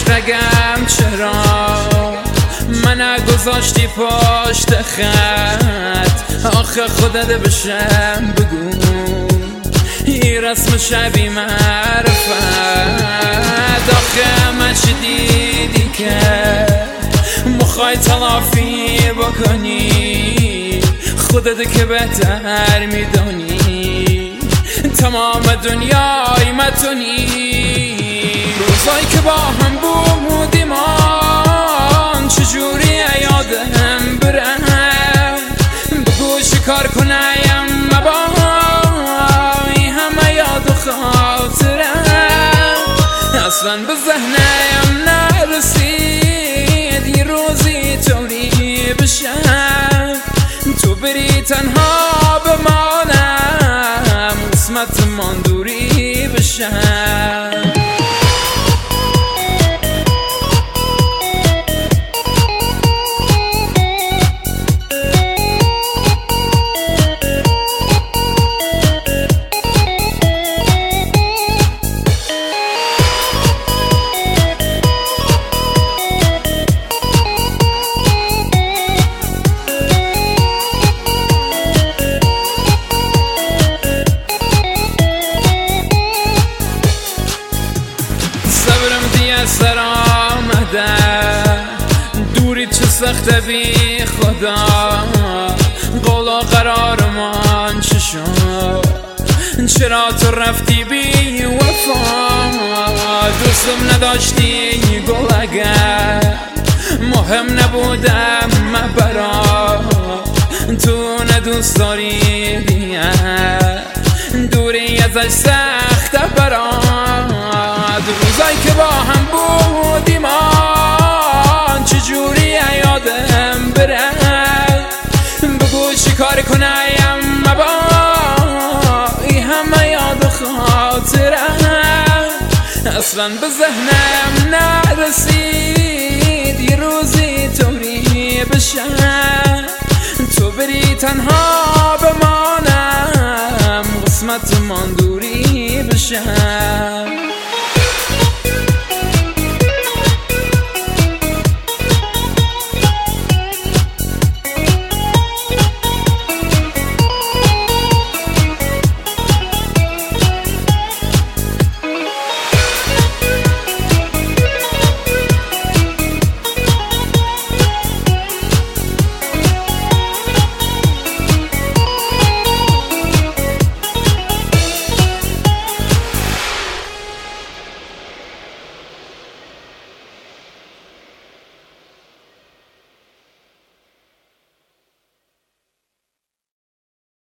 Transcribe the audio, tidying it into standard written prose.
رگم چرا من نگذاشتی پشت خط؟ آخه خودت بشم بگو این رسم شبی معرفت. آخه من چی دیدی که مخوای تلافی بکنی؟ خودت که بهتر میدونی تمام دنیای متونی. روزایی که با هم بودیم چجوری یادم بره؟ بگو چیکار کنم مبایی همه یاد و خاطرم اصلا به ذهنم نرسید یه روزی طوری بشم تو بری تنها بمانم قسمت من دوری بشم. سر آمده دوری چه سخته بی خدا قولا قرار من چه شد؟ چرا تو رفتی بی وفا؟ دوستم نداشتی گل اگر مهم نبودم من برا تو ندوست داری دیگر دوری ازش سخته برا. روزایی که با هم بودیم چجوری یادم بره؟ بگو چی کار کنم مبایی همه یاد و خاطرم اصلا به ذهنم نرسید یه روزی طوری بشم تو بری تنها بمانم قسمت من دوری بشم.